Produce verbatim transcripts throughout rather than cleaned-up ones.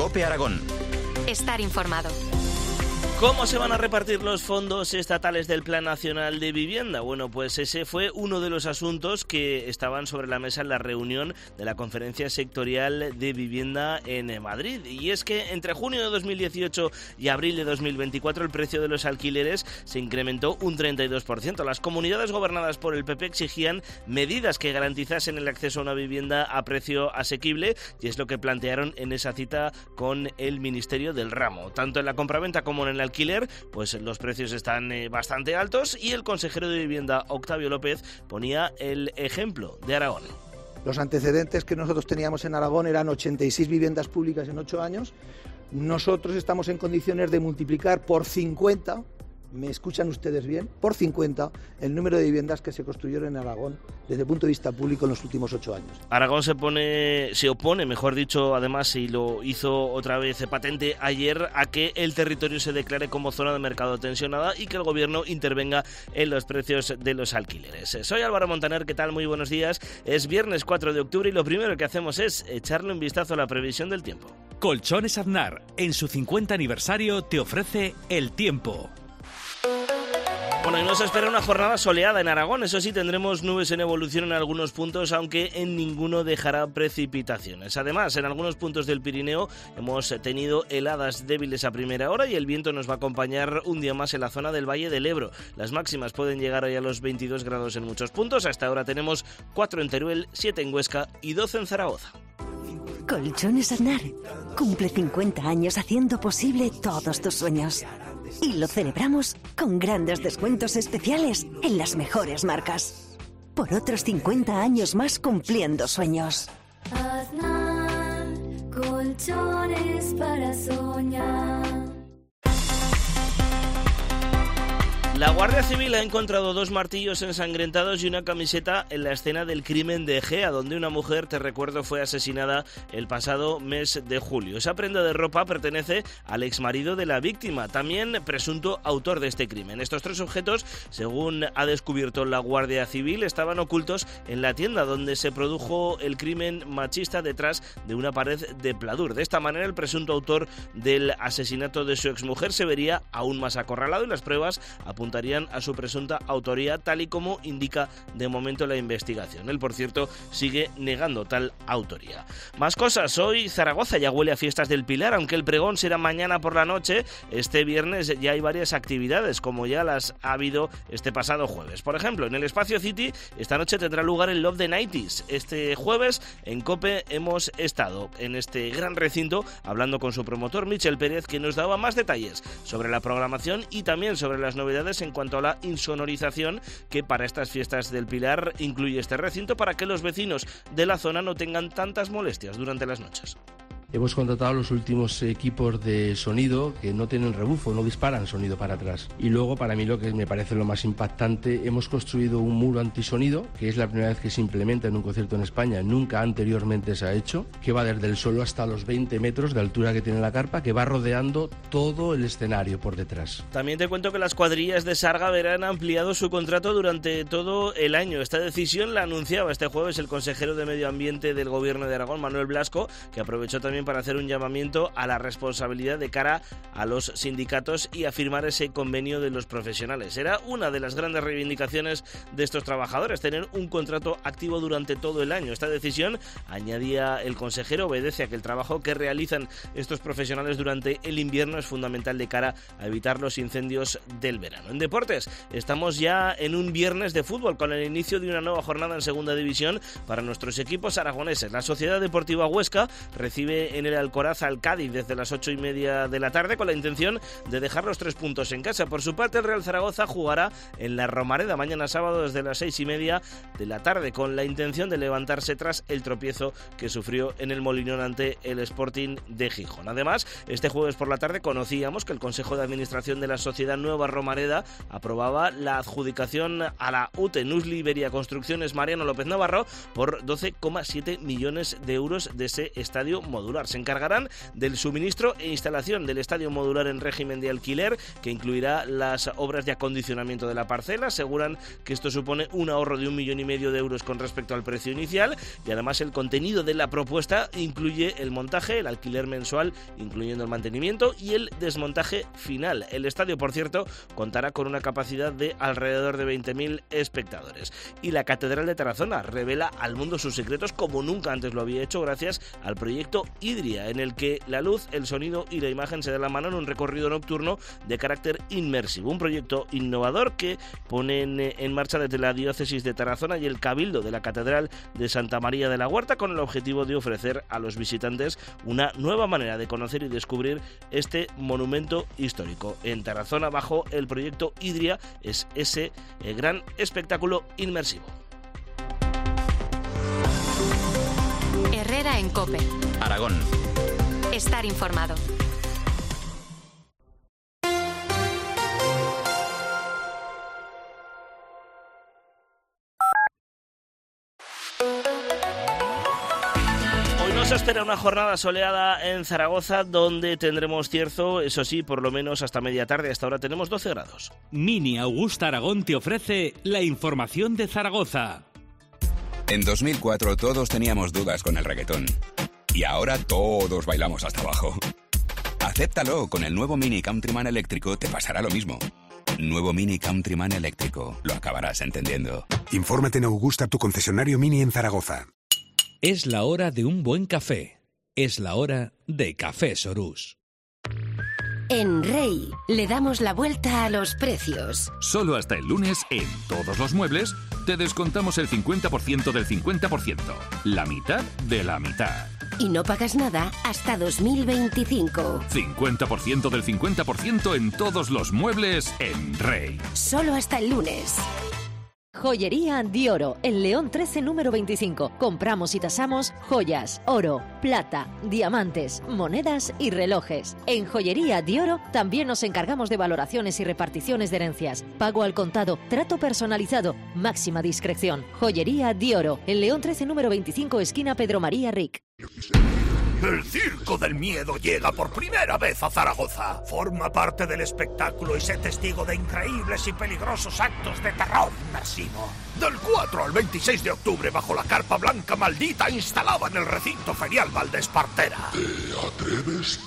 COPE Aragón. Estar informado. ¿Cómo se van a repartir los fondos estatales del Plan Nacional de Vivienda? Bueno, pues ese fue uno de los asuntos que estaban sobre la mesa en la reunión de la Conferencia Sectorial de Vivienda en Madrid. Y es que entre junio de dos mil dieciocho y abril de dos mil veinticuatro el precio de los alquileres se incrementó un treinta y dos por ciento. Las comunidades gobernadas por el P P exigían medidas que garantizasen el acceso a una vivienda a precio asequible, y es lo que plantearon en esa cita con el Ministerio del Ramo. Tanto en la compraventa como en el alquiler, pues los precios están eh, bastante altos, y el consejero de Vivienda, Octavio López, ponía el ejemplo de Aragón. Los antecedentes que nosotros teníamos en Aragón eran ochenta y seis viviendas públicas en ocho años. Nosotros estamos en condiciones de multiplicar por cincuenta, me escuchan ustedes bien, por cincuenta el número de viviendas que se construyeron en Aragón desde el punto de vista público en los últimos ocho años. Aragón se pone, se opone, mejor dicho, además, y lo hizo otra vez patente ayer, a que el territorio se declare como zona de mercado tensionada y que el gobierno intervenga en los precios de los alquileres. Soy Álvaro Montaner, ¿qué tal? Muy buenos días. Es viernes cuatro de octubre y lo primero que hacemos es echarle un vistazo a la previsión del tiempo. Colchones Aznar, en su cincuenta aniversario, te ofrece el tiempo. Bueno, y nos espera una jornada soleada en Aragón. Eso sí, tendremos nubes en evolución en algunos puntos, aunque en ninguno dejará precipitaciones. Además, en algunos puntos del Pirineo hemos tenido heladas débiles a primera hora y el viento nos va a acompañar un día más en la zona del Valle del Ebro. Las máximas pueden llegar hoy a los veintidós grados en muchos puntos. Hasta ahora tenemos cuatro en Teruel, siete en Huesca y doce en Zaragoza. Colchones Aznar cumple cincuenta años haciendo posible todos tus sueños. Y lo celebramos con grandes descuentos especiales en las mejores marcas. Por otros cincuenta años más cumpliendo sueños. Aznar, colchones para soñar. La Guardia Civil ha encontrado dos martillos ensangrentados y una camiseta en la escena del crimen de Egea, donde una mujer, te recuerdo, fue asesinada el pasado mes de julio. Esa prenda de ropa pertenece al exmarido de la víctima, también presunto autor de este crimen. Estos tres objetos, según ha descubierto la Guardia Civil, estaban ocultos en la tienda donde se produjo el crimen machista, detrás de una pared de pladur. De esta manera, el presunto autor del asesinato de su exmujer se vería aún más acorralado y las pruebas apuntarían a su presunta autoría, tal y como indica de momento la investigación. Él, por cierto, sigue negando tal autoría. Más cosas. Hoy Zaragoza ya huele a fiestas del Pilar, aunque el pregón será mañana por la noche. Este viernes ya hay varias actividades, como ya las ha habido este pasado jueves. Por ejemplo, en el Espacio City esta noche tendrá lugar el Love the nineties. Este jueves en COPE hemos estado en este gran recinto hablando con su promotor, Michel Pérez, que nos daba más detalles sobre la programación y también sobre las novedades en cuanto a la insonorización que para estas fiestas del Pilar incluye este recinto, para que los vecinos de la zona no tengan tantas molestias durante las noches. Hemos contratado los últimos equipos de sonido que no tienen rebufo, no disparan sonido para atrás. Y luego, para mí lo que me parece lo más impactante, hemos construido un muro antisonido, que es la primera vez que se implementa en un concierto en España, nunca anteriormente se ha hecho, que va desde el suelo hasta los veinte metros de altura que tiene la carpa, que va rodeando todo el escenario por detrás. También te cuento que las cuadrillas de Sarga verán ampliado su contrato durante todo el año. Esta decisión la anunciaba este jueves el consejero de Medio Ambiente del Gobierno de Aragón, Manuel Blasco, que aprovechó también para hacer un llamamiento a la responsabilidad de cara a los sindicatos y a firmar ese convenio de los profesionales. Era una de las grandes reivindicaciones de estos trabajadores, tener un contrato activo durante todo el año. Esta decisión, añadía el consejero, obedece a que el trabajo que realizan estos profesionales durante el invierno es fundamental de cara a evitar los incendios del verano. En deportes, estamos ya en un viernes de fútbol con el inicio de una nueva jornada en segunda división para nuestros equipos aragoneses. La Sociedad Deportiva Huesca recibe en el Alcoraz al Cádiz desde las ocho y media de la tarde con la intención de dejar los tres puntos en casa. Por su parte, el Real Zaragoza jugará en la Romareda mañana sábado desde las seis y media de la tarde con la intención de levantarse tras el tropiezo que sufrió en el Molinón ante el Sporting de Gijón. Además, este jueves por la tarde conocíamos que el Consejo de Administración de la Sociedad Nueva Romareda aprobaba la adjudicación a la U T E Nusli Iberia Construcciones Mariano López Navarro por doce coma siete millones de euros de ese estadio modular. modular. Se encargarán del suministro e instalación del estadio modular en régimen de alquiler, que incluirá las obras de acondicionamiento de la parcela. Aseguran que esto supone un ahorro de un millón y medio de euros con respecto al precio inicial, y además el contenido de la propuesta incluye el montaje, el alquiler mensual, incluyendo el mantenimiento, y el desmontaje final. El estadio, por cierto, contará con una capacidad de alrededor de veinte mil espectadores. Y la Catedral de Tarazona revela al mundo sus secretos como nunca antes lo había hecho, gracias al proyecto Idria, en el que la luz, el sonido y la imagen se dan la mano en un recorrido nocturno de carácter inmersivo. Un proyecto innovador que pone en, en marcha desde la Diócesis de Tarazona y el Cabildo de la Catedral de Santa María de la Huerta, con el objetivo de ofrecer a los visitantes una nueva manera de conocer y descubrir este monumento histórico. En Tarazona, bajo el proyecto Idria, es ese eh, gran espectáculo inmersivo. Herrera en COPE. Aragón. Estar informado. Nos espera una jornada soleada en Zaragoza, donde tendremos cierzo, eso sí, por lo menos hasta media tarde. Hasta ahora tenemos doce grados. Mini Augusta Aragón te ofrece la información de Zaragoza. En dos mil cuatro todos teníamos dudas con el reggaetón. Y ahora todos bailamos hasta abajo. Acéptalo, con el nuevo Mini Countryman eléctrico te pasará lo mismo. Nuevo Mini Countryman eléctrico, lo acabarás entendiendo. Infórmate en Augusta, tu concesionario Mini en Zaragoza. Es la hora de un buen café. Es la hora de Café Sorús. En Rey le damos la vuelta a los precios. Solo hasta el lunes, en todos los muebles, te descontamos el cincuenta por ciento del cincuenta por ciento. La mitad de la mitad. Y no pagas nada hasta dos mil veinticinco. cincuenta por ciento del cincuenta por ciento en todos los muebles en Rey. Solo hasta el lunes. Joyería Dioro, en León trece número veinticinco. Compramos y tasamos joyas, oro, plata, diamantes, monedas y relojes. En Joyería Dioro también nos encargamos de valoraciones y reparticiones de herencias. Pago al contado, trato personalizado, máxima discreción. Joyería Dioro, en León trece número veinticinco, esquina Pedro María Ric. El Circo del Miedo llega por primera vez a Zaragoza. Forma parte del espectáculo y sé testigo de increíbles y peligrosos actos de terror inmersivo. Del cuatro al veintiséis de octubre, bajo la carpa blanca maldita instalada en el recinto ferial Valdespartera. ¿Te atreves?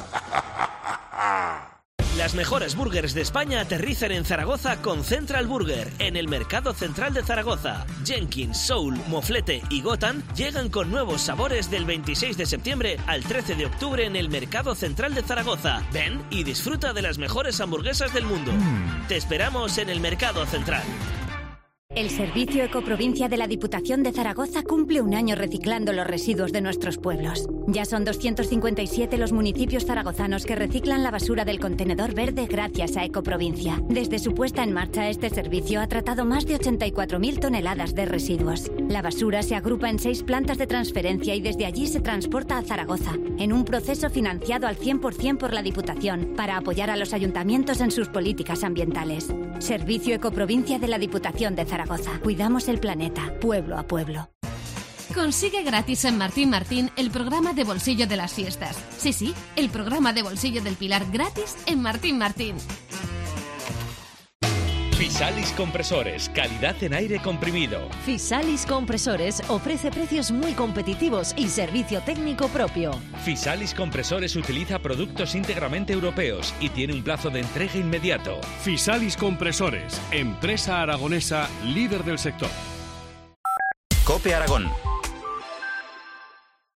Las mejores burgers de España aterrizan en Zaragoza con Central Burger, en el Mercado Central de Zaragoza. Jenkins, Soul, Moflete y Gotan llegan con nuevos sabores del veintiséis de septiembre al trece de octubre en el Mercado Central de Zaragoza. Ven y disfruta de las mejores hamburguesas del mundo. Mm. Te esperamos en el Mercado Central. El Servicio Ecoprovincia de la Diputación de Zaragoza cumple un año reciclando los residuos de nuestros pueblos. Ya son doscientos cincuenta y siete los municipios zaragozanos que reciclan la basura del contenedor verde gracias a Ecoprovincia. Desde su puesta en marcha, este servicio ha tratado más de ochenta y cuatro mil toneladas de residuos. La basura se agrupa en seis plantas de transferencia y desde allí se transporta a Zaragoza, en un proceso financiado al cien por ciento por la Diputación, para apoyar a los ayuntamientos en sus políticas ambientales. Servicio Ecoprovincia de la Diputación de Zaragoza. Cuidamos el planeta, pueblo a pueblo. Consigue gratis en Martín Martín el programa de bolsillo de las fiestas. Sí, sí, el programa de bolsillo del Pilar gratis en Martín Martín. Fisalis Compresores, calidad en aire comprimido. Fisalis Compresores ofrece precios muy competitivos y servicio técnico propio. Fisalis Compresores utiliza productos íntegramente europeos y tiene un plazo de entrega inmediato. Fisalis Compresores, empresa aragonesa líder del sector. COPE Aragón.